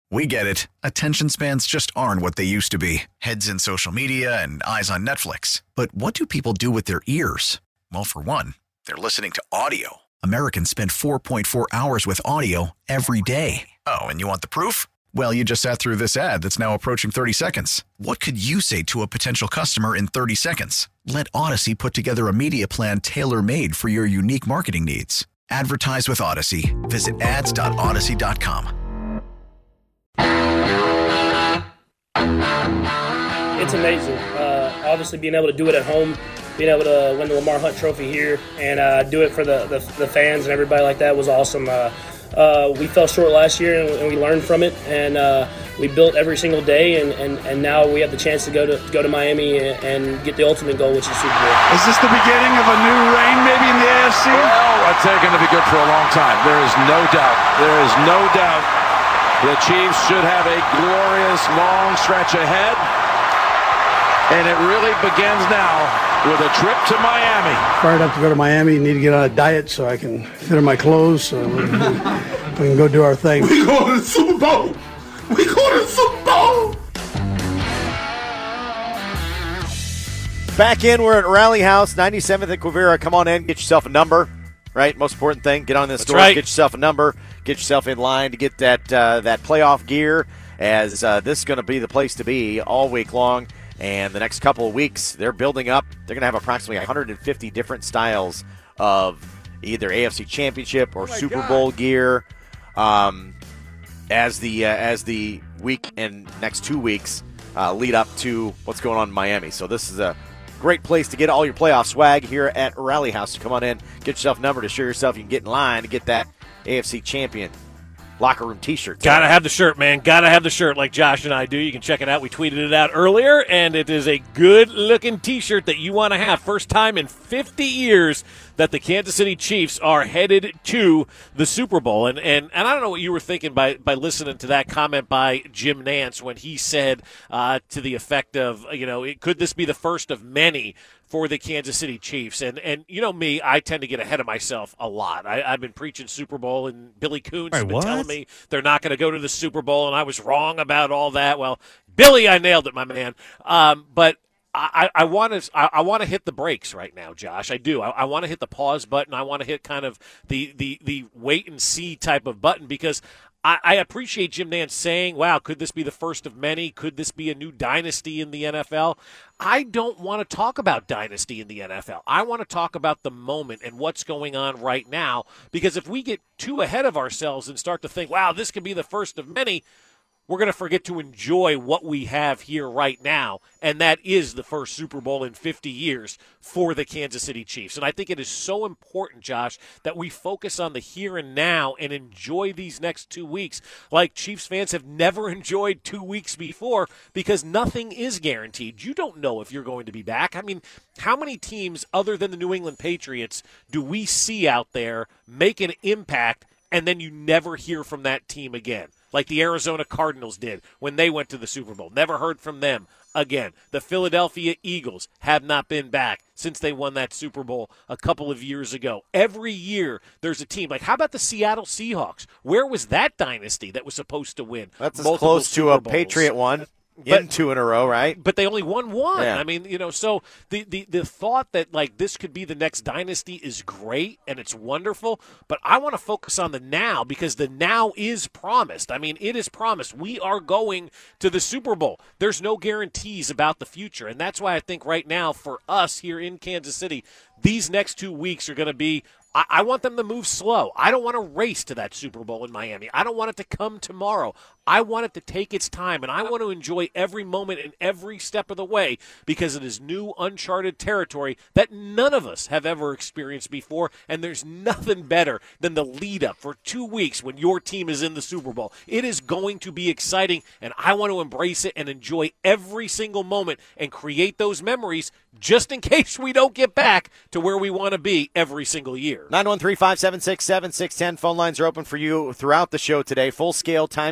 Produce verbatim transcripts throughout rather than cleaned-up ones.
We get it. Attention spans just aren't what they used to be. Heads in social media and eyes on Netflix. But what do people do with their ears? Well, for one, they're listening to audio. Americans spend four point four hours with audio every day. Oh, and you want the proof? Well, you just sat through this ad that's now approaching thirty seconds. What could you say to a potential customer in thirty seconds? Let Odyssey put together a media plan tailor-made for your unique marketing needs. Advertise with Odyssey. Visit ads dot odyssey dot com. It's amazing. Uh, obviously, being able to do it at home, being able to win the Lamar Hunt Trophy here, and uh, do it for the, the the fans and everybody like that was awesome. Uh, uh, we fell short last year, and, and we learned from it, and uh, we built every single day, and, and, and now we have the chance to go to go to Miami and, and get the ultimate goal, which is Super Bowl. Is this the beginning of a new reign, maybe in the A F C? Well, it's going to be good for a long time. There is no doubt. There is no doubt. The Chiefs should have a glorious long stretch ahead. And it really begins now with a trip to Miami. Fired up to go to Miami. Need to get on a diet so I can fit in my clothes so we can, we can go do our thing. We going to the Super Bowl. We going to the Super Bowl. Back in, we're at Rally House, ninety-seventh at Quivira. Come on in, get yourself a number. Right, most important thing, get on this That's store, right. Get yourself a number, get yourself in line to get that uh, that playoff gear, as uh, this is going to be the place to be all week long. And the next couple of weeks, they're building up. They're going to have approximately one hundred fifty different styles of either A F C Championship or oh Super God. Bowl gear. Um, as the uh, as the week and next two weeks uh, lead up to what's going on in Miami. So this is a great place to get all your playoff swag here at Rally House. So come on in, get yourself a number to show yourself you can get in line to get that A F C champion locker room T-shirt. Gotta have the shirt, man. Gotta have the shirt like Josh and I do. You can check it out. We tweeted it out earlier, and it is a good-looking T-shirt that you want to have. First time in fifty years that the Kansas City Chiefs are headed to the Super Bowl. And and, and I don't know what you were thinking by, by listening to that comment by Jim Nantz when he said uh, to the effect of, you know, it, could this be the first of many for the Kansas City Chiefs? And, and you know me, I tend to get ahead of myself a lot. I, I've been preaching Super Bowl, and Billy Coons has Wait, been what? telling me they're not going to go to the Super Bowl, and I was wrong about all that. Well, Billy, I nailed it, my man. Um, but I, I want to I, I want to hit the brakes right now, Josh. I do. I, I want to hit the pause button. I want to hit kind of the, the, the wait and see type of button, because I, I appreciate Jim Nantz saying, wow, could this be the first of many? Could this be a new dynasty in the N F L? I don't want to talk about dynasty in the N F L. I want to talk about the moment and what's going on right now, because if we get too ahead of ourselves and start to think, wow, this could be the first of many, we're going to forget to enjoy what we have here right now, and that is the first Super Bowl in fifty years for the Kansas City Chiefs. And I think it is so important, Josh, that we focus on the here and now and enjoy these next two weeks like Chiefs fans have never enjoyed two weeks before, because nothing is guaranteed. You don't know if you're going to be back. I mean, how many teams other than the New England Patriots do we see out there make an impact and then you never hear from that team again? Like the Arizona Cardinals did when they went to the Super Bowl. Never heard from them again. The Philadelphia Eagles have not been back since they won that Super Bowl a couple of years ago. Every year there's a team. Like, how about the Seattle Seahawks? Where was that dynasty that was supposed to win? That's as multiple close to Super a Bowls? Patriot one. But- In two in a row, right? But they only won one. Yeah. I mean, you know, so the, the, the thought that, like, this could be the next dynasty is great, and it's wonderful, but I want to focus on the now, because the now is promised. I mean, it is promised. We are going to the Super Bowl. There's no guarantees about the future, and that's why I think right now for us here in Kansas City, these next two weeks are going to be I, I want them to move slow. I don't want to race to that Super Bowl in Miami. I don't want it to come tomorrow. I want it to take its time, and I want to enjoy every moment and every step of the way, because it is new, uncharted territory that none of us have ever experienced before, and there's nothing better than the lead-up for two weeks when your team is in the Super Bowl. It is going to be exciting, and I want to embrace it and enjoy every single moment and create those memories just in case we don't get back to where we want to be every single year. nine one three, five seven six, seven six one zero. Phone lines are open for you throughout the show today. Full scale, time's yours.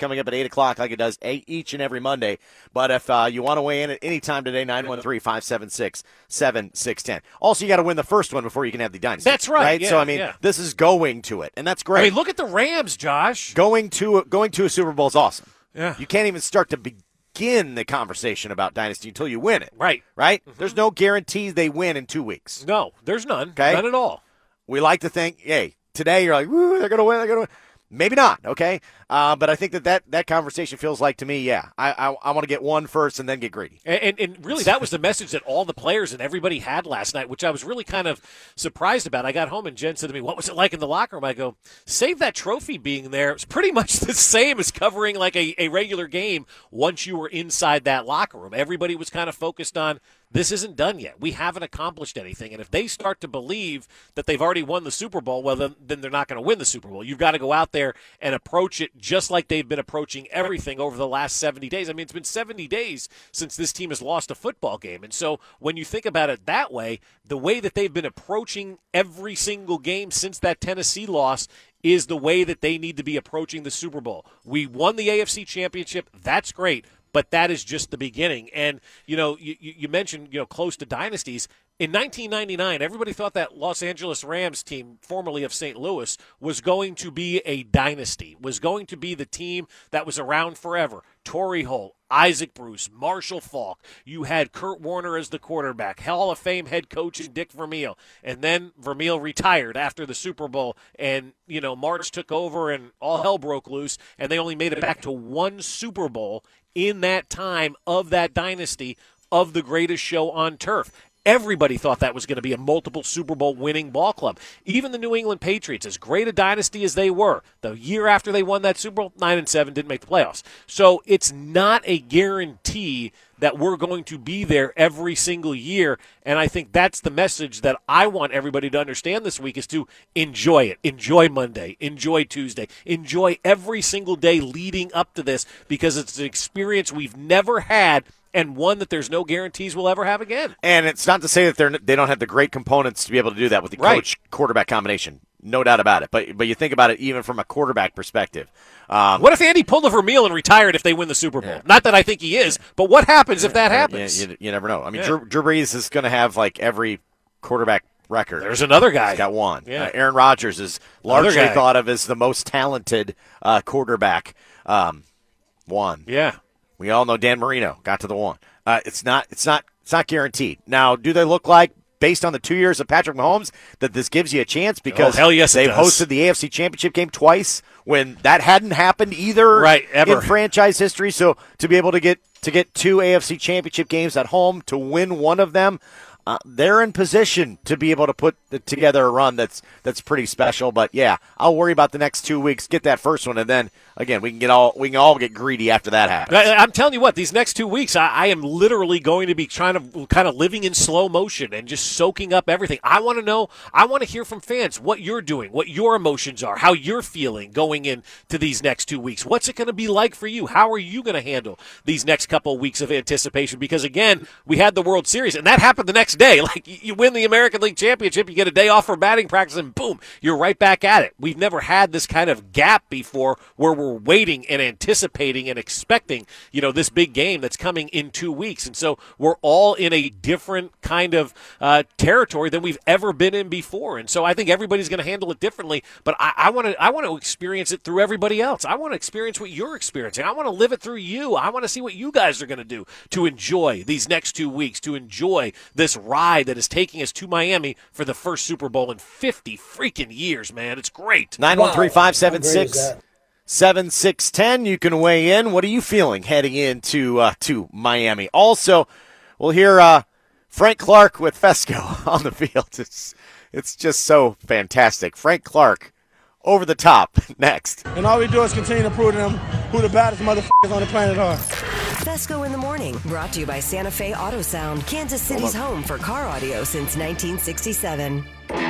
coming up at eight o'clock like it does eight, each and every Monday. But if uh, you want to weigh in at any time today, nine one three, five seven six, seven six one zero. Also, you got to win the first one before you can have the dynasty. That's right. right? Yeah, so, I mean, yeah. this is going to it, and that's great. I mean, look at the Rams, Josh. Going to, going to a Super Bowl is awesome. Yeah. You can't even start to begin the conversation about dynasty until you win it. Right. Right? Mm-hmm. There's no guarantee they win in two weeks. No, there's none. Okay? None at all. We like to think, hey, today you're like, woo, they're going to win, they're going to win. Maybe not, okay? Uh, but I think that, that that conversation feels like to me, yeah, I I, I want to get one first and then get greedy. And, and, and really, that was the message that all the players and everybody had last night, which I was really kind of surprised about. I got home and Jen said to me, what was it like in the locker room? I go, save that trophy being there. It's pretty much the same as covering like a, a regular game once you were inside that locker room. Everybody was kind of focused on, this isn't done yet. We haven't accomplished anything. And if they start to believe that they've already won the Super Bowl, well, then, then they're not going to win the Super Bowl. You've got to go out there and approach it just like they've been approaching everything over the last seventy days. I mean, it's been seventy days since this team has lost a football game. And so when you think about it that way, the way that they've been approaching every single game since that Tennessee loss is the way that they need to be approaching the Super Bowl. We won the A F C Championship. That's great. But that is just the beginning. And, you know, you, you mentioned, you know, close to dynasties. In nineteen ninety-nine, everybody thought that Los Angeles Rams team, formerly of Saint Louis, was going to be a dynasty, was going to be the team that was around forever. Torrey Holt, Isaac Bruce, Marshall Faulk. You had Kurt Warner as the quarterback, Hall of Fame head coach Dick Vermeil. And then Vermeil retired after the Super Bowl, and, you know, March took over and all hell broke loose, and they only made it back to one Super Bowl in that time of that dynasty of the greatest show on turf. Everybody thought that was going to be a multiple Super Bowl winning ball club. Even the New England Patriots, as great a dynasty as they were, the year after they won that Super Bowl, nine and seven, didn't make the playoffs. So it's not a guarantee that we're going to be there every single year. And I think that's the message that I want everybody to understand this week is to enjoy it. Enjoy Monday. Enjoy Tuesday. Enjoy every single day leading up to this because it's an experience we've never had and one that there's no guarantees we'll ever have again. And it's not to say that they're they don't have the great components to be able to do that with the right. coach-quarterback combination. No doubt about it. But but you think about it even from a quarterback perspective. Um, what if Andy pulled a Vermeil and retired if they win the Super Bowl? Yeah. Not that I think he is, but what happens if that happens? You, you, you never know. I mean, yeah. Drew, Drew Brees is going to have like every quarterback record. There's another guy. He's got one. Yeah. Uh, Aaron Rodgers is largely thought of as the most talented uh, quarterback. Um, one. Yeah. We all know Dan Marino got to the one. Uh, it's not. It's not. It's not guaranteed. Now, do they look like, based on the two years of Patrick Mahomes, that this gives you a chance? Because oh, hell yes, they've it does. hosted the A F C Championship game twice when that hadn't happened either right, ever. in franchise history. So to be able to get to get two A F C Championship games at home, to win one of them, uh, they're in position to be able to put together a run that's that's pretty special. But yeah, I'll worry about the next two weeks. Get that first one, and then again we can get all we can all get greedy after that happens. I'm telling you what, these next two weeks, I, I am literally going to be trying to kind of living in slow motion and just soaking up everything. I want to know, I want to hear from fans what you're doing, what your emotions are, how you're feeling going into these next two weeks. What's it going to be like for you? How are you going to handle these next couple of weeks of anticipation? Because again, we had the World Series, and that happened the next day. Like you win the American League Championship, you get a day off for batting practice, and boom, you're right back at it. We've never had this kind of gap before where we're waiting and anticipating and expecting, you know, this big game that's coming in two weeks. And so we're all in a different kind of uh, territory than we've ever been in before. And so I think everybody's going to handle it differently. But I want to I want to experience it through everybody else. I want to experience what you're experiencing. I want to live it through you. I want to see what you guys are going to do to enjoy these next two weeks, to enjoy this ride that is taking us to Miami for the first Super Bowl in fifty freaking years, man. It's great. nine one three, five seven six, seven six one zero. You can weigh in. What are you feeling heading into uh, to Miami? Also, we'll hear uh, Frank Clark with Fesco on the field. It's, it's just so fantastic. Frank Clark over the top next. And all we do is continue to prove to them who the baddest motherfuckers on the planet are. Fesco in the Morning, brought to you by Santa Fe Auto Sound, Kansas City's home for car audio since nineteen sixty-seven.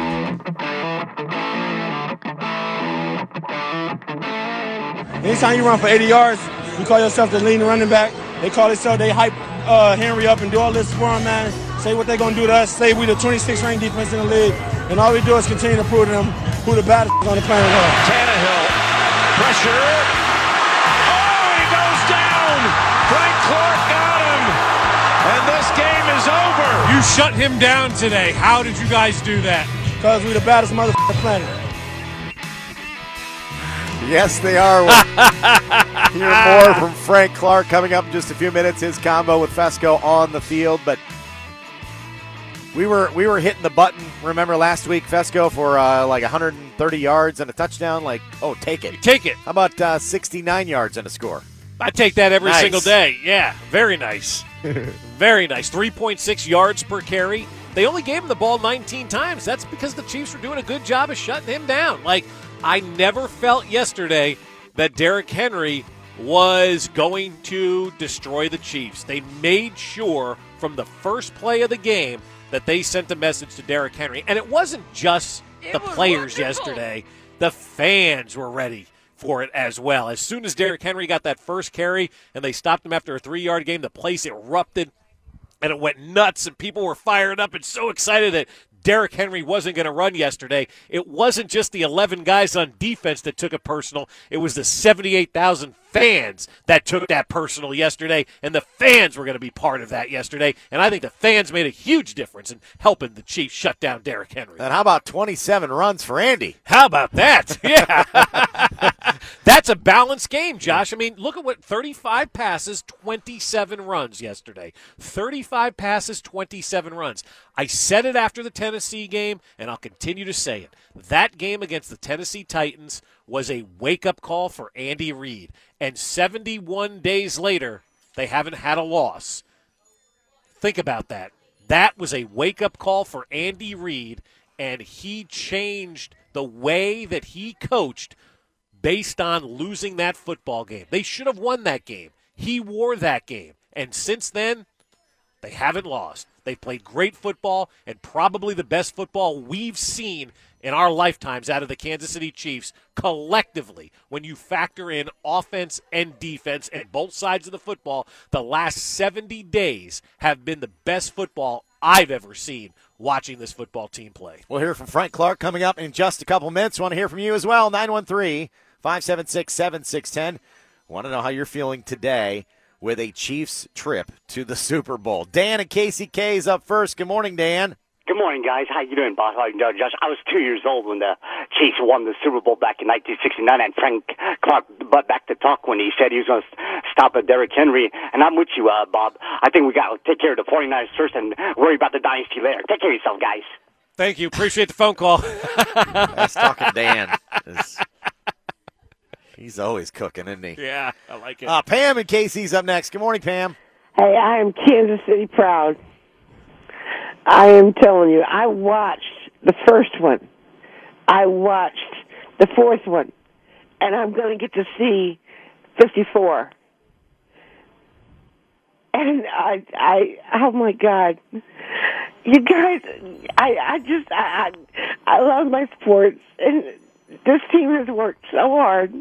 Anytime you run for eighty yards, you call yourself the leading running back. They call themselves, they hype uh, Henry up and do all this for him, man. Say what they're going to do to us. Say we the twenty-sixth ranked defense in the league. And all we do is continue to prove to them who the baddest on the planet are. Tannehill, pressure. Oh! You shut him down today. How did you guys do that? Because we're the baddest motherfucker planet. Yes, they are. We'll hear more from Frank Clark coming up in just a few minutes. His combo with Fesco on the field, but we were we were hitting the button. Remember last week, Fesco for uh, like one hundred thirty yards and a touchdown. Like, oh, take it, take it. How about uh, sixty-nine yards and a score? I take that every nice. single day. Yeah, very nice, very nice. three point six yards per carry. They only gave him the ball nineteen times. That's because the Chiefs were doing a good job of shutting him down. Like, I never felt yesterday that Derrick Henry was going to destroy the Chiefs. They made sure from the first play of the game that they sent a message to Derrick Henry. And it wasn't just the players yesterday. The fans were ready for it as well. As soon as Derrick Henry got that first carry and they stopped him after a three-yard game, the place erupted. And it went nuts, and people were fired up and so excited that Derrick Henry wasn't going to run yesterday. It wasn't just the eleven guys on defense that took it personal. It was the seventy-eight thousand fans that took that personal yesterday, and the fans were going to be part of that yesterday. And I think the fans made a huge difference in helping the Chiefs shut down Derrick Henry. And how about twenty-seven runs for Andy? How about that? Yeah. That's a balanced game, Josh. I mean, look at what thirty-five passes, twenty-seven runs yesterday. thirty-five passes, twenty-seven runs. I said it after the Tennessee game, and I'll continue to say it. That game against the Tennessee Titans was a wake-up call for Andy Reid. And seventy-one days later, they haven't had a loss. Think about that. That was a wake-up call for Andy Reid, and he changed the way that he coached based on losing that football game. They should have won that game. He wore that game. And since then, they haven't lost. They played great football and probably the best football we've seen in our lifetimes out of the Kansas City Chiefs collectively. When you factor in offense and defense and both sides of the football, the last seventy days have been the best football I've ever seen watching this football team play. We'll hear from Frank Clark coming up in just a couple minutes. Want to hear from you as well. nine one three, five seven six, seven six one zero. Want to know how you're feeling today with a Chiefs trip to the Super Bowl. Dan and Casey K is up first. Good morning, Dan. Good morning, guys. How you doing, boss? How you doing, Josh? I was two years old when the Chiefs won the Super Bowl back in nineteen sixty-nine, and Frank Clark butt back to talk when he said he was going to stop at Derrick Henry. And I'm with you, uh, Bob. I think we got to take care of the 49ers first and worry about the dynasty later. Take care of yourself, guys. Thank you. Appreciate the phone call. That's talking Dan. He's always cooking, isn't he? Yeah, I like it. Uh, Pam and Casey's up next. Good morning, Pam. Hey, I am Kansas City proud. I am telling you, I watched the first one. I watched the fourth one. And I'm going to get to see fifty-four. And I, I, oh my God. You guys, I, I just, I, I, I love my sports. And this team has worked so hard.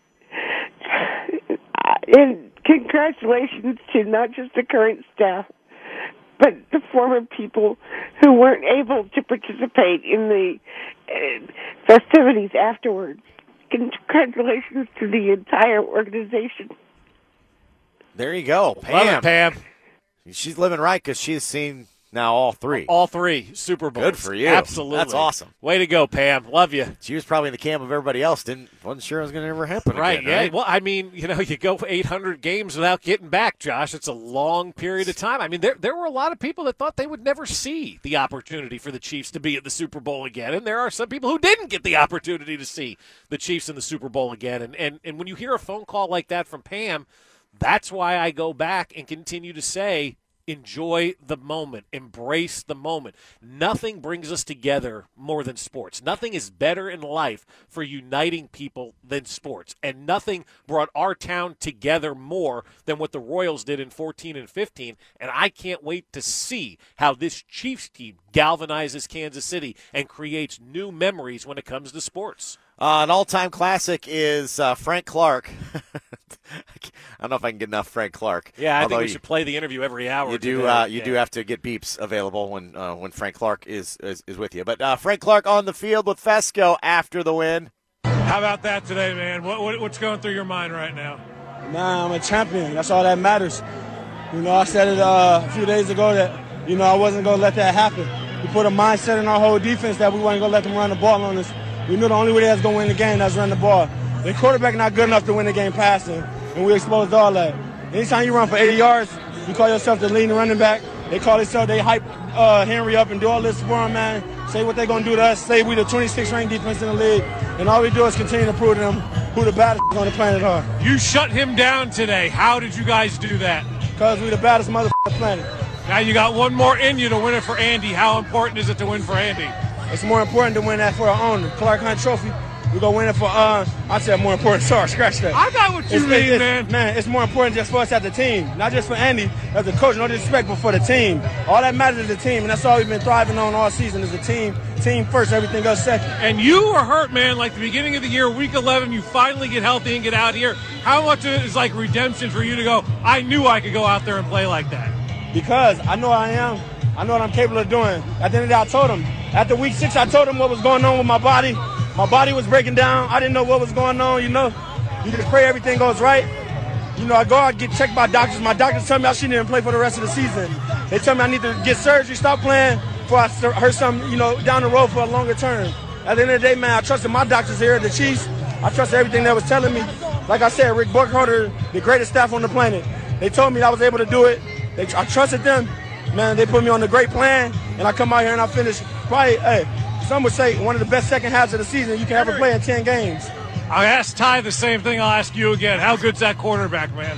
And congratulations to not just the current staff, but the former people who weren't able to participate in the uh, festivities afterwards. Congratulations to the entire organization. There you go, Pam. Love it, Pam. She's living right because she's seen now all three. All three Super Bowls. Good for you. Absolutely. That's awesome. Way to go, Pam. Love you. She was probably in the camp of everybody else. Didn't wasn't sure it was going to ever happen right, again, yeah. right? Well, I mean, you know, you go eight hundred games without getting back, Josh. It's a long period of time. I mean, there there were a lot of people that thought they would never see the opportunity for the Chiefs to be at the Super Bowl again, and there are some people who didn't get the opportunity to see the Chiefs in the Super Bowl again. And and, and when you hear a phone call like that from Pam, that's why I go back and continue to say, enjoy the moment. Embrace the moment. Nothing brings us together more than sports. Nothing is better in life for uniting people than sports. And nothing brought our town together more than what the Royals did in fourteen and fifteen. And I can't wait to see how this Chiefs team galvanizes Kansas City and creates new memories when it comes to sports. Uh, an all-time classic is uh, Frank Clark. I don't know if I can get enough Frank Clark. Yeah, I Although think we you, should play the interview every hour. You do. today. Uh, you yeah. do have to get beeps available when uh, when Frank Clark is, is is with you. But uh, Frank Clark on the field with Fesco after the win. How about that today, man? What, what what's going through your mind right now? Nah, I'm a champion. That's all that matters. You know, I said it uh, a few days ago that You know, I wasn't going to let that happen. We put a mindset in our whole defense that we wasn't going to let them run the ball on us. We knew the only way that's going to win the game, that's run the ball. The quarterback not good enough to win the game passing, and we exposed all that. Anytime you run for eighty yards, you call yourself the leading running back. They call themselves, they hype uh, Henry up and do all this for him, man. Say what they're going to do to us. Say we the twenty-sixth ranked defense in the league. And all we do is continue to prove to them who the baddest on the planet are. You shut him down today. How did you guys do that? Because we the baddest motherfucker on the planet. Now you got one more in you to win it for Andy. How important is it to win for Andy? It's more important to win that for our owner, Clark Hunt Trophy. We're going to win it for, uh, I said more important. Sorry, scratch that. I got what you it's, mean, it's, man. Man, it's more important just for us as a team. Not just for Andy, as a coach, no disrespect, but for the team. All that matters is the team, and that's all we've been thriving on all season is the team. Team first, everything else second. And you were hurt, man, like the beginning of the year, week eleven, you finally get healthy and get out here. How much of it is like redemption for you to go, I knew I could go out there and play like that? Because I know I am. I know what I'm capable of doing. At the end of the day, I told him. After week six, I told him what was going on with my body. My body was breaking down. I didn't know what was going on, you know. You just pray everything goes right. You know, I go out, get checked by doctors. My doctors tell me I shouldn't even play for the rest of the season. They tell me I need to get surgery, stop playing, before I hurt something, you know, down the road for a longer term. At the end of the day, man, I trusted my doctors here at the Chiefs. I trusted everything they was telling me. Like I said, Rick Burkholder, the greatest staff on the planet. They told me I was able to do it. They, I trusted them. Man, they put me on the great plan, and I come out here and I finish probably, hey, some would say one of the best second halves of the season you can ever play in ten games. I asked Ty the same thing. I'll ask you again. How good's that quarterback, man?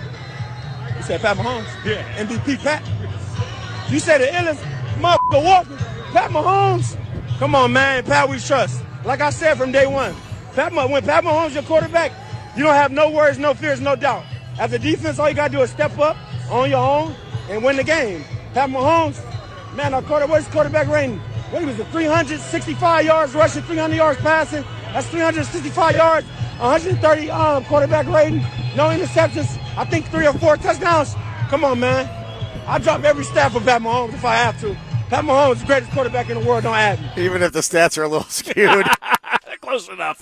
You said Pat Mahomes? Yeah. M V P Pat? You said the illest motherfucker walking. Pat Mahomes? Come on, man. Pat, we trust. Like I said from day one, Pat, when Pat Mahomes is your quarterback, you don't have no worries, no fears, no doubt. As a defense, all you got to do is step up on your own and win the game. Pat Mahomes, man, our quarter, what's his quarterback rating? What, he was at three hundred sixty-five yards rushing, three hundred yards passing. That's three hundred sixty-five yards, one hundred thirty um, quarterback rating, no interceptions. I think three or four touchdowns. Come on, man. I drop every stat for Pat Mahomes if I have to. Pat Mahomes is the greatest quarterback in the world. Don't add me. Even if the stats are a little skewed. Close enough.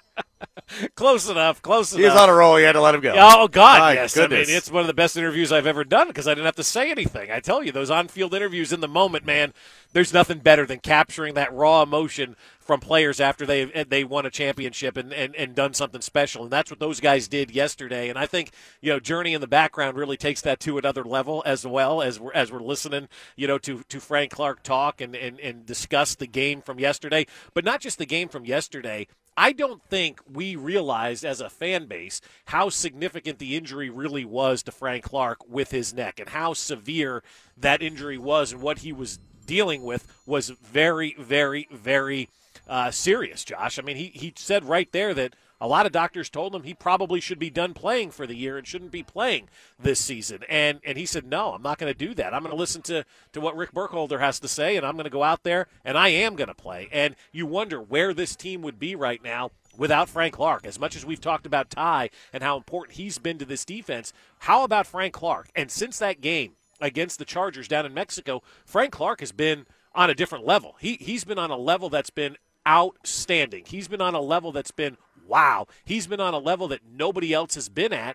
Close enough. Close enough. He was on a roll. You had to let him go. Oh, God, My yes. goodness. I mean, it's one of the best interviews I've ever done because I didn't have to say anything. I tell you, those on-field interviews in the moment, man, there's nothing better than capturing that raw emotion from players after they they won a championship and, and, and done something special. And that's what those guys did yesterday. And I think, you know, Journey in the background really takes that to another level as well as we're, as we're listening, you know, to, to Frank Clark talk and, and, and discuss the game from yesterday. But not just the game from yesterday. I don't think we realized as a fan base how significant the injury really was to Frank Clark with his neck and how severe that injury was and what he was dealing with was very, very, very uh, serious, Josh. I mean, he, he said right there that a lot of doctors told him he probably should be done playing for the year and shouldn't be playing this season. And and he said, no, I'm not going to do that. I'm going to listen to, to what Rick Burkholder has to say, and I'm going to go out there, and I am going to play. And you wonder where this team would be right now without Frank Clark. As much as we've talked about Ty and how important he's been to this defense, how about Frank Clark? And since that game against the Chargers down in Mexico, Frank Clark has been on a different level. He, he's been on a level that's been outstanding. He's been on a level that's been wow. He's been on a level that nobody else has been at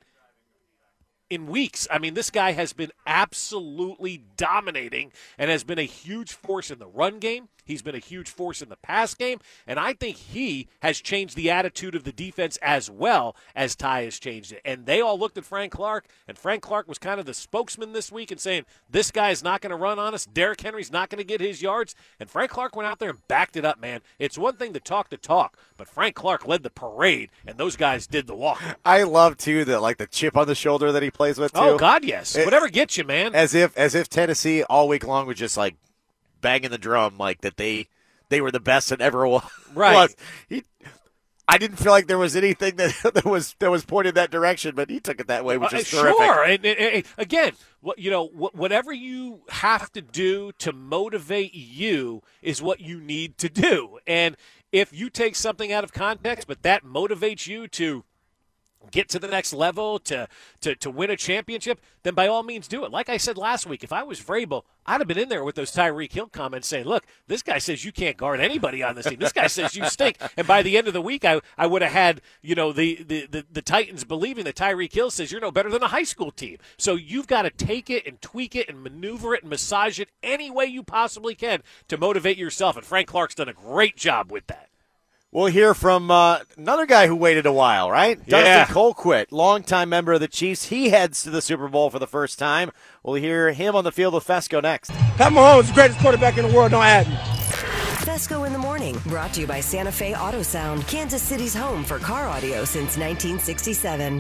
in weeks. I mean, this guy has been absolutely dominating and has been a huge force in the run game. He's been a huge force in the pass game, and I think he has changed the attitude of the defense as well as Ty has changed it. And they all looked at Frank Clark, and Frank Clark was kind of the spokesman this week and saying, this guy's not going to run on us, Derrick Henry's not going to get his yards, and Frank Clark went out there and backed it up, man. It's one thing to talk to talk, but Frank Clark led the parade, and those guys did the walk. I love, too, the, like the chip on the shoulder that he plays with, too. Oh, God, yes. It, Whatever gets you, man. As if, as if Tennessee all week long was just like, banging the drum like that they they were the best that ever was. Right. He, I didn't feel like there was anything that, that was that was pointed that direction, but he took it that way, which is uh, terrific. Sure. And, and, and again, what you know, whatever you have to do to motivate you is what you need to do. And if you take something out of context, but that motivates you to get to the next level, to, to to win a championship, then by all means do it. Like I said last week, if I was Vrabel, I'd have been in there with those Tyreek Hill comments saying, look, this guy says you can't guard anybody on this team. This guy says you stink. And by the end of the week, I, I would have had, you know, the, the, the, the Titans believing that Tyreek Hill says you're no better than a high school team. So you've got to take it and tweak it and maneuver it and massage it any way you possibly can to motivate yourself. And Frank Clark's done a great job with that. We'll hear from uh, another guy who waited a while, right? Yeah. Dustin Colquitt, longtime member of the Chiefs. He heads to the Super Bowl for the first time. We'll hear him on the field with Fesco next. Pat Mahomes is the greatest quarterback in the world. Don't add me. Fesco in the Morning, brought to you by Santa Fe Auto Sound, Kansas City's home for car audio since nineteen sixty-seven.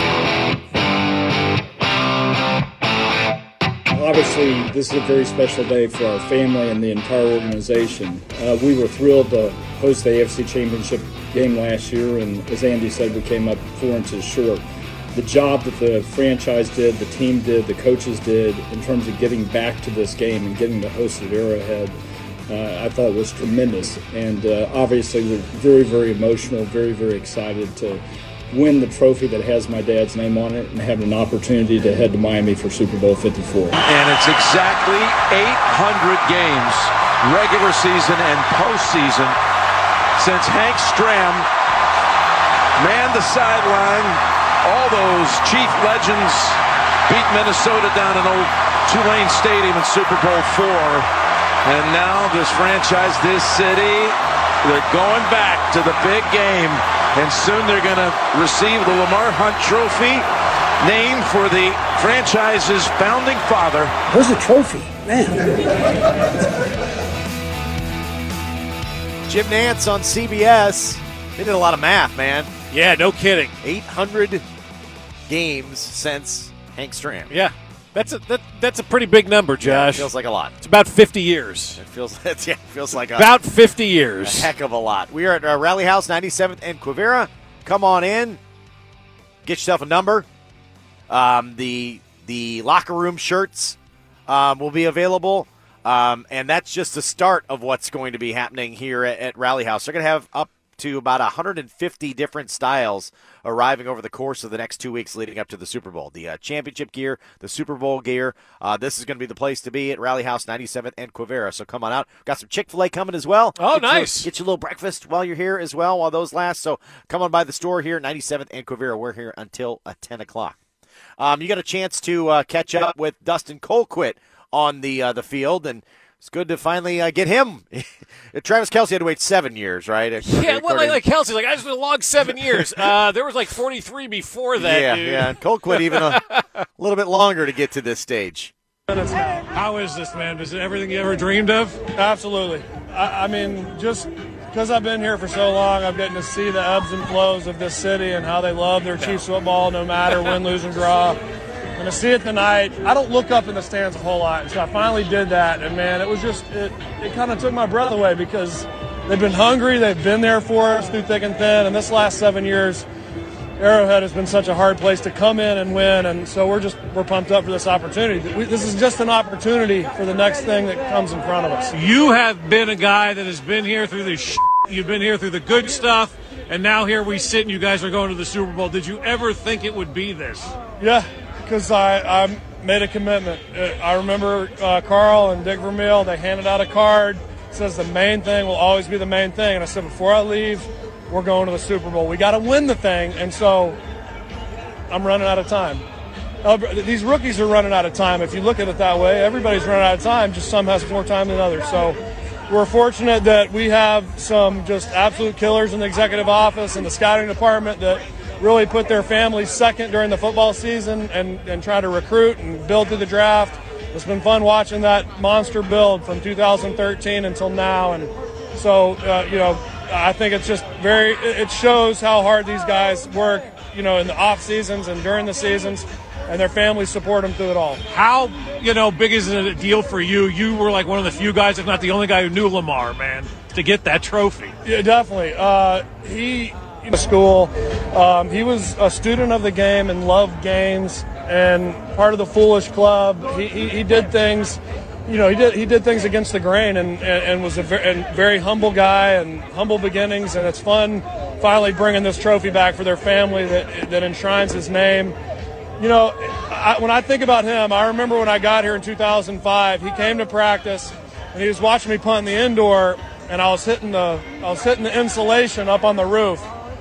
Obviously, this is a very special day for our family and the entire organization. Uh, we were thrilled to host the A F C Championship game last year, and as Andy said, we came up four inches short. The job that the franchise did, the team did, the coaches did in terms of getting back to this game and getting to host at Arrowhead, uh, I thought was tremendous. And uh, obviously, we're very, very emotional, very, very excited to win the trophy that has my dad's name on it and have an opportunity to head to Miami for Super Bowl fifty-four. And it's exactly eight hundred games, regular season and postseason, since Hank Stram manned the sideline. All those Chief legends beat Minnesota down in old Tulane Stadium in Super Bowl four. And now this franchise, this city, they're going back to the big game. And soon they're going to receive the Lamar Hunt Trophy, named for the franchise's founding father. Where's the trophy? Man. Jim Nantz on C B S. They did a lot of math, man. Yeah, no kidding. eight hundred games since Hank Stram. Yeah, that's a that, that's a pretty big number, Josh. Yeah, it feels like a lot. It's about fifty years. It feels yeah, it feels like a, about fifty years. A heck of a lot. We are at uh, Rally House, ninety-seventh and Quivira. Come on in. Get yourself a number. Um, the the locker room shirts um, will be available. Um, and that's just the start of what's going to be happening here at, at Rally House. They're going to have up to about one hundred fifty different styles arriving over the course of the next two weeks leading up to the Super Bowl. The uh, championship gear, the Super Bowl gear. Uh, this is going to be the place to be at Rally House, ninety-seventh and Quivira. So come on out. Got some Chick-fil-A coming as well. Oh, get nice. You, get you a little breakfast while you're here as well, while those last. So come on by the store here, ninety-seventh and Quivira. We're here until uh, ten o'clock. Um, you got a chance to uh, catch up with Dustin Colquitt on the uh, the field, and it's good to finally uh, get him. Travis Kelce had to wait seven years, right? Yeah, well, like, like Kelce, like I just been a long seven years. Uh, there was like forty-three before that. Yeah, dude. yeah. And Colquitt even a, a little bit longer to get to this stage. How is this, man? Is it everything you ever dreamed of? Absolutely. I, I mean, just because I've been here for so long, I've gotten to see the ebbs and flows of this city and how they love their Chiefs football, no matter win, lose, and draw. And to see it tonight, I don't look up in the stands a whole lot, so I finally did that, and man, it was just, it, it kind of took my breath away because they've been hungry, they've been there for us through thick and thin, and this last seven years, Arrowhead has been such a hard place to come in and win, and so we're just, we're pumped up for this opportunity. We, this is just an opportunity for the next thing that comes in front of us. You have been a guy that has been here through the shit. You've been here through the good stuff, and now here we sit and you guys are going to the Super Bowl. Did you ever think it would be this? Yeah. Because I, I made a commitment. I remember uh, Carl and Dick Vermeil, they handed out a card that says the main thing will always be the main thing. And I said, before I leave, we're going to the Super Bowl. We got to win the thing. And so I'm running out of time. Uh, these rookies are running out of time. If you look at it that way, everybody's running out of time. Just some has more time than others. So we're fortunate that we have some just absolute killers in the executive office and the scouting department that really put their families second during the football season and, and try to recruit and build through the draft. It's been fun watching that monster build from two thousand thirteen until now. And so, uh, you know, I think it's just very, it shows how hard these guys work, you know, in the off seasons and during the seasons, and their families support them through it all. How, you know, big is it a deal for you? You were like one of the few guys, if not the only guy who knew Lamar, man, to get that trophy. Yeah, definitely. Uh, he... school. Um, he was a student of the game and loved games and part of the Foolish Club. He, he, he did things you know, he did he did things against the grain and, and, and was a very, and very humble guy and humble beginnings. And it's fun finally bringing this trophy back for their family that that enshrines his name. You know, I, when I think about him, I remember when I got here in two thousand five, he came to practice and he was watching me punt in the indoor, and I was hitting the I was hitting the insulation up on the roof.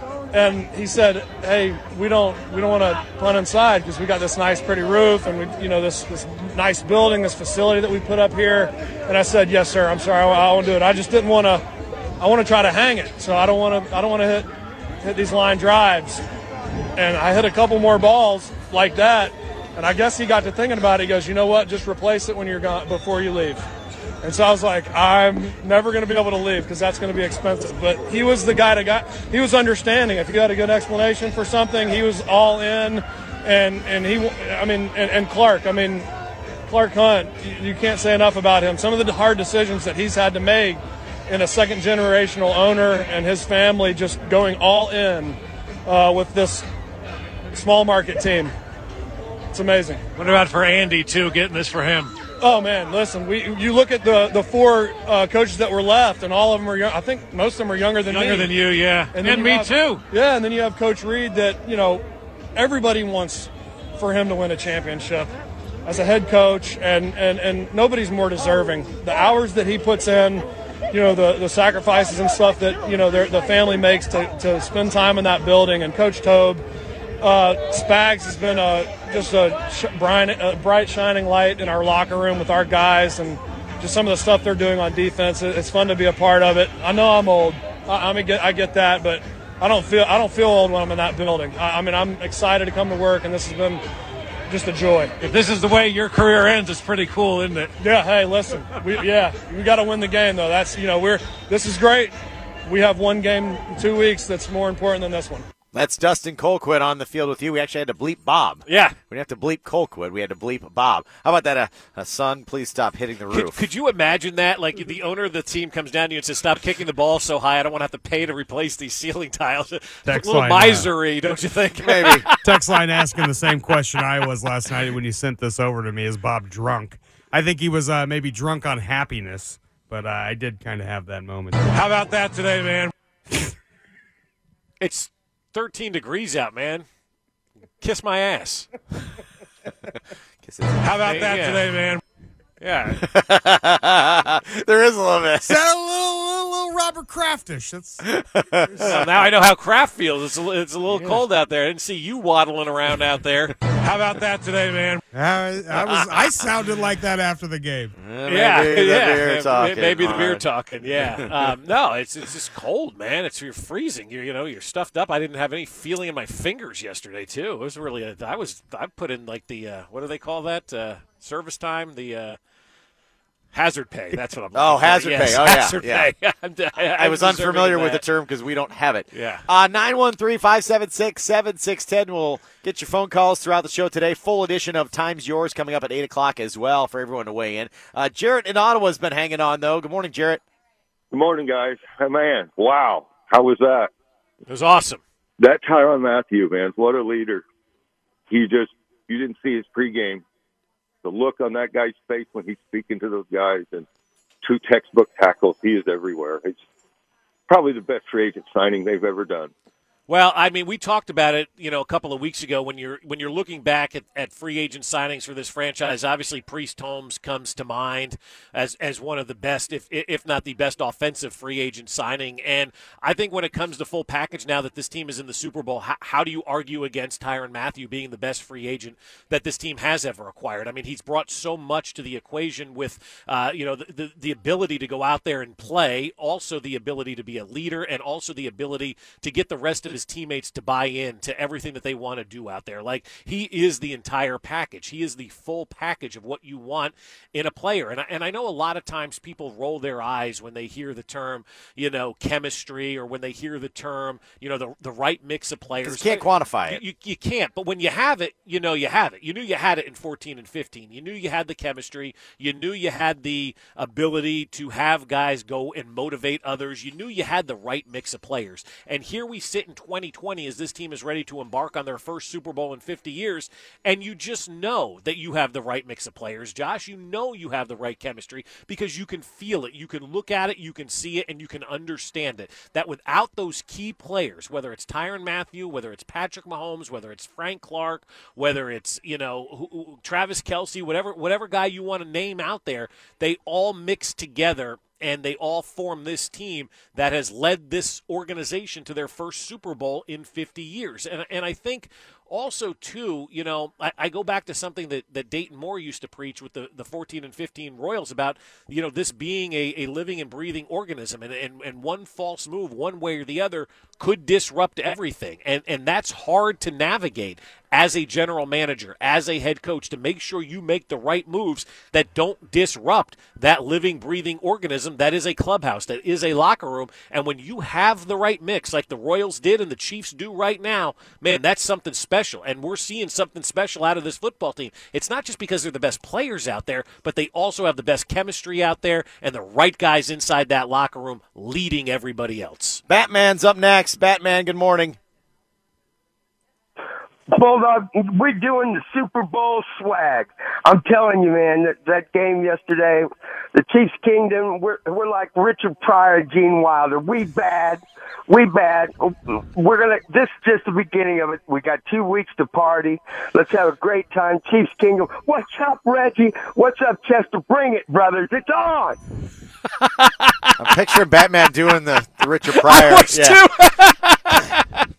And he said, "Hey, we don't we don't want to punt inside because we got this nice, pretty roof, and we, you know, this this nice building, this facility that we put up here." And I said, "Yes, sir. I'm sorry, I, I won't do it. I just didn't want to. I want to try to hang it, so I don't want to. I don't want to hit hit these line drives." And I hit a couple more balls like that, and I guess he got to thinking about it. He goes, "You know what? Just replace it when you're gone before you leave." And so I was like, I'm never going to be able to leave because that's going to be expensive. But he was the guy that got, he was understanding. If you had a good explanation for something, he was all in. And, and he, I mean, and, and Clark, I mean, Clark Hunt, you, you can't say enough about him. Some of the hard decisions that he's had to make in a second generational owner and his family just going all in uh, with this small market team. It's amazing. What about for Andy, too, getting this for him? Oh, man, listen, we you look at the, the four uh, coaches that were left, and all of them are young. I think most of them are younger than younger me. than you, yeah. And, and me, have, too. Yeah, and then you have Coach Reed that, you know, everybody wants for him to win a championship as a head coach, and, and, and nobody's more deserving. The hours that he puts in, you know, the, the sacrifices and stuff that, you know, the family makes to, to spend time in that building, and Coach Tobe, uh, Spags has been a just a, sh- bright, a bright, shining light in our locker room with our guys, and just some of the stuff they're doing on defense. It's fun to be a part of it. I know I'm old. I, I mean, get, I get that, but I don't feel I don't feel old when I'm in that building. I, I mean, I'm excited to come to work, and this has been just a joy. If this is the way your career ends, it's pretty cool, isn't it? Yeah. Hey, listen. We, yeah, we got to win the game, though. That's you know we're this is great. We have one game in two weeks that's more important than this one. That's Dustin Colquitt on the field with you. We actually had to bleep Bob. Yeah. We didn't have to bleep Colquitt. We had to bleep Bob. How about that, uh, uh, son, please stop hitting the roof? Could, could you imagine that? Like, the owner of the team comes down to you and says, stop kicking the ball so high. I don't want to have to pay to replace these ceiling tiles. It's a little line, misery, uh, don't you think? Maybe. Text line asking the same question I was last night when you sent this over to me. Is Bob drunk? I think he was uh, maybe drunk on happiness, but uh, I did kind of have that moment. How about that today, man? It's thirteen degrees out, man. Kiss my ass. Kiss it. How about Hey, that yeah. today, man? Yeah. There is a little bit. Is that a little, little, little Robert Kraftish? That's, Well, now I know how Kraft feels. It's a, it's a little cold out there. I didn't see you waddling around out there. How about that today, man? I, I was. I sounded like that after the game. Uh, maybe yeah, the yeah. beer talking. Maybe the All beer right. talking. Yeah. Um, no, it's it's just cold, man. It's you're freezing. You're you know you're stuffed up. I didn't have any feeling in my fingers yesterday too. It was really. A, I was. I put in like the uh, what do they call that? Uh, service time. The uh, hazard pay. That's what I'm. Oh, looking for. hazard Yes, pay. Oh, yeah, hazard yeah. pay. I'm- I, I was I'm deserving unfamiliar of with the that. term because we don't have it. Yeah. Uh, nine one three, five seven six, seven six one zero. We'll get your phone calls throughout the show today. Full edition of Time's Yours coming up at eight o'clock as well for everyone to weigh in. Uh, Jarrett in Ottawa has been hanging on, though. Good morning, Jarrett. Good morning, guys. Hey, man, wow. How was that? It was awesome. That Tyrann Mathieu, man, what a leader. He just, you didn't see his pregame. The look on that guy's face when he's speaking to those guys, and two textbook tackles. He is everywhere. It's probably the best free agent signing they've ever done. Well, I mean, we talked about it, you know, a couple of weeks ago when you're when you're looking back at, at free agent signings for this franchise. Obviously, Priest Holmes comes to mind as as one of the best, if if not the best, offensive free agent signing. And I think when it comes to full package, now that this team is in the Super Bowl, how, how do you argue against Tyrann Mathieu being the best free agent that this team has ever acquired? I mean, he's brought so much to the equation with, uh, you know, the, the the ability to go out there and play, also the ability to be a leader, and also the ability to get the rest of his teammates to buy in to everything that they want to do out there. Like, he is the entire package. He is the full package of what you want in a player. And I, and I know a lot of times people roll their eyes when they hear the term, you know, chemistry, or when they hear the term, you know, the the right mix of players. You can't quantify it. You, you, you can't. But when you have it, you know you have it. You knew you had it in fourteen and fifteen. You knew you had the chemistry. You knew you had the ability to have guys go and motivate others. You knew you had the right mix of players. And here we sit in twenty twenty as this team is ready to embark on their first Super Bowl in fifty years, and you just know that you have the right mix of players, Josh. You know you have the right chemistry because you can feel it. You can look at it, you can see it, and you can understand it. That without those key players, whether it's Tyrann Mathieu, whether it's Patrick Mahomes, whether it's Frank Clark, whether it's, you know, who, who, Travis Kelce, whatever, whatever guy you want to name out there, they all mix together and they all form this team that has led this organization to their first Super Bowl in fifty years. And, and I think also, too, you know, I, I go back to something that, that Dayton Moore used to preach with the, the fourteen and fifteen Royals about, you know, this being a, a living and breathing organism. And, and, and one false move, one way or the other, could disrupt everything. And, and that's hard to navigate as a general manager, as a head coach, to make sure you make the right moves that don't disrupt that living, breathing organism that is a clubhouse, that is a locker room. And when you have the right mix, like the Royals did and the Chiefs do right now, man, that's something special. And we're seeing something special out of this football team. It's not just because they're the best players out there, but they also have the best chemistry out there and the right guys inside that locker room leading everybody else. Batman's up next. Batman, good morning. Bulldog, we're doing the Super Bowl swag. I'm telling you, man, that, that game yesterday, the Chiefs Kingdom, we're, we're like Richard Pryor, Gene Wilder. We bad. We bad. We're going to, this is just the beginning of it. We got two weeks to party. Let's have a great time. Chiefs Kingdom. What's up, Reggie? What's up, Chester? Bring it, brothers. It's on. I'm picturing Batman doing the, the Richard Pryor. I was yeah. too.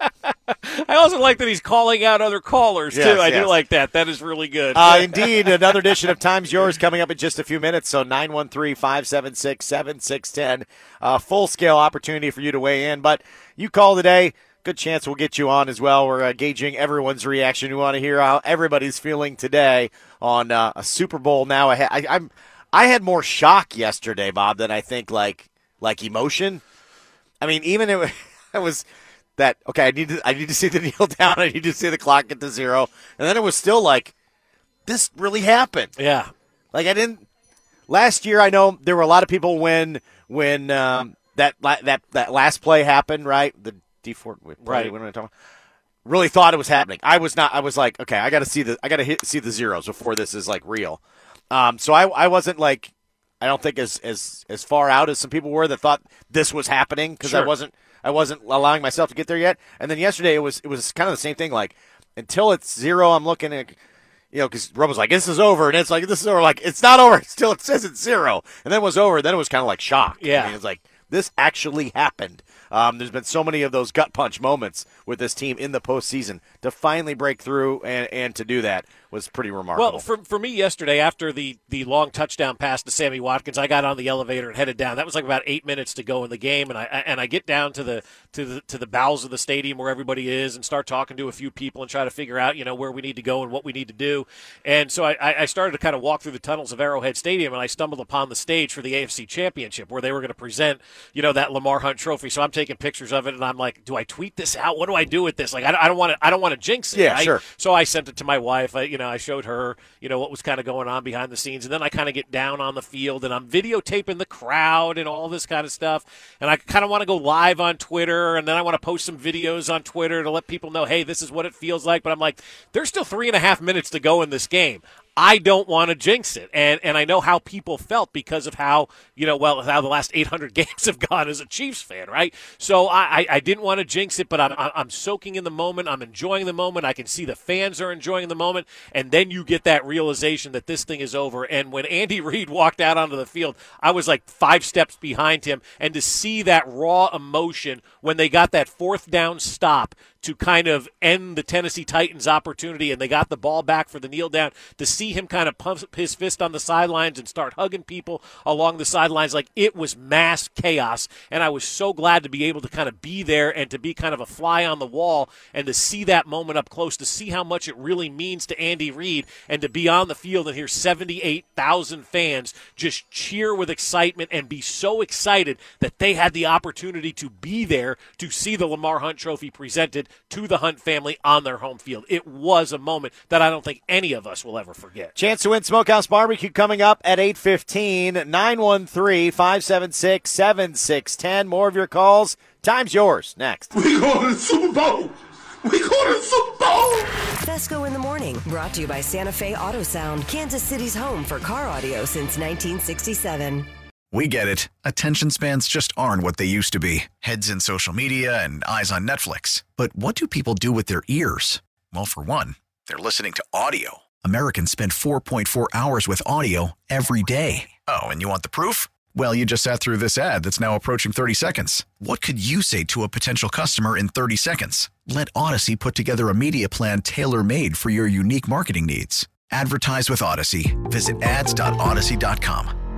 I also like that he's calling out other callers, yes, too. I yes. do like that. That is really good. Uh, indeed. Another edition of Time's Yours coming up in just a few minutes. So nine one three, five seven six, seven six one zero. Uh, full-scale opportunity for you to weigh in. But you call today. Good chance we'll get you on as well. We're uh, gauging everyone's reaction. We want to hear how everybody's feeling today on uh, a Super Bowl now ahead. I, I'm, I had more shock yesterday, Bob, than I think like like emotion. I mean, even it, it was – that, okay, I need to I need to see the kneel down, I need to see the clock get to zero. And then it was still like, this really happened. Yeah. Like I didn't last year I know there were a lot of people when when um, that that that last play happened, right? The D four right. What am I talking about? Really thought it was happening. I was not I was like, okay, I gotta see the I gotta hit see the zeros before this is like real. Um so I I wasn't like I don't think as as as far out as some people were that thought this was happening because sure. I wasn't I wasn't allowing myself to get there yet. And then yesterday it was it was kind of the same thing. Like until it's zero, I'm looking at, you know, because Rob was like, "This is over," and it's like, "This is over." Like it's not over. Still, it says it's zero. And then it was over. Then it was kind of like shock. Yeah, I mean, it's like this actually happened. Um, there's been so many of those gut punch moments with this team in the postseason. To finally break through and, and to do that was pretty remarkable. Well, for for me yesterday, after the, the long touchdown pass to Sammy Watkins, I got on the elevator and headed down. That was like about eight minutes to go in the game, and I and I get down to the to the to the bowels of the stadium where everybody is, and start talking to a few people and try to figure out, you know, where we need to go and what we need to do. And so I, I started to kind of walk through the tunnels of Arrowhead Stadium, and I stumbled upon the stage for the A F C Championship where they were going to present, you know, that Lamar Hunt Trophy. So I'm taking pictures of it. And I'm like, do I tweet this out? What do I do with this? Like, I don't want to. I don't want to jinx it. Yeah, right? sure. So I sent it to my wife. I, you know, I showed her, you know, what was kind of going on behind the scenes, and then I kind of get down on the field, and I'm videotaping the crowd and all this kind of stuff. And I kind of want to go live on Twitter, and then I want to post some videos on Twitter to let people know, hey, this is what it feels like. But I'm like, there's still three and a half minutes to go in this game. I don't want to jinx it, and and I know how people felt because of how, you know, well, how the last eight hundred games have gone as a Chiefs fan, right? So I, I didn't want to jinx it, but I'm I'm soaking in the moment. I'm enjoying the moment. I can see the fans are enjoying the moment, and then you get that realization that this thing is over. And when Andy Reid walked out onto the field, I was like five steps behind him, and to see that raw emotion when they got that fourth down stop to kind of end the Tennessee Titans' opportunity, and they got the ball back for the kneel down, to see him kind of pump his fist on the sidelines and start hugging people along the sidelines, like it was mass chaos. And I was so glad to be able to kind of be there and to be kind of a fly on the wall and to see that moment up close, to see how much it really means to Andy Reid, and to be on the field and hear seventy-eight thousand fans just cheer with excitement and be so excited that they had the opportunity to be there to see the Lamar Hunt Trophy presented to the Hunt family on their home field. It was a moment that I don't think any of us will ever forget. Chance to win Smokehouse Barbecue coming up at eight fifteen. nine one three, five seven six, seven six one zero. More of your calls. Time's yours. Next. We going to the Super Bowl. We going to the Super Bowl. Fesco in the Morning, brought to you by Santa Fe Auto Sound, Kansas City's home for car audio since nineteen sixty-seven. We get it. Attention spans just aren't what they used to be. Heads in social media and eyes on Netflix. But what do people do with their ears? Well, for one, they're listening to audio. Americans spend four point four hours with audio every day. Oh, and you want the proof? Well, you just sat through this ad that's now approaching thirty seconds. What could you say to a potential customer in thirty seconds? Let Odyssey put together a media plan tailor-made for your unique marketing needs. Advertise with Odyssey. Visit ads dot odyssey dot com.